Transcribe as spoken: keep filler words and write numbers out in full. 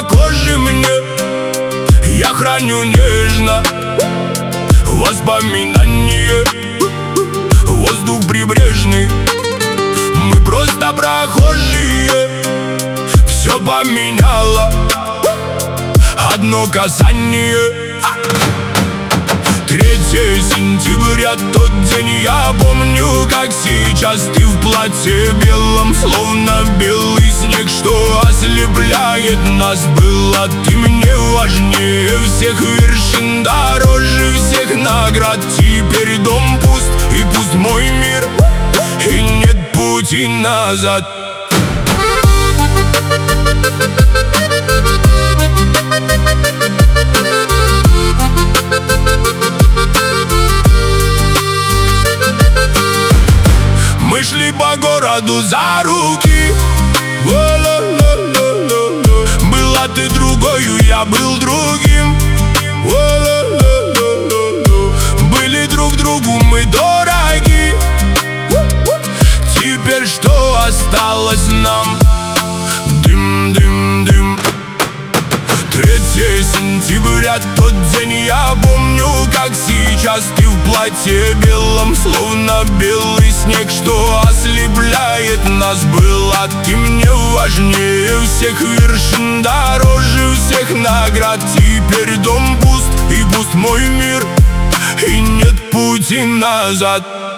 кожи мне я храню нежно воспоминания. Воздух прибрежный, мы просто прохожие. Все поменяло одно касание. Третье сентября, тот день я помню, как сейчас. Ты в платье белом, словно белый снег, что ослепляет нас. Была ты мне важнее всех вершин, дороже всех наград. Теперь дом пуст, и пуст мой мир, и нет пути назад. Мы шли по городу за руки. Была ты другою, я был другим. Были друг другу мы дороги. Теперь что осталось нам? Дым, дым, дым. Третье сентября, тот день я помню, как сейчас. Ты в платье белом, словно белый снег, что ослепляет нас. Была ты мне важнее всех вершин, дороже всех наград. Теперь дом пуст, и пуст мой мир, и нет пути назад.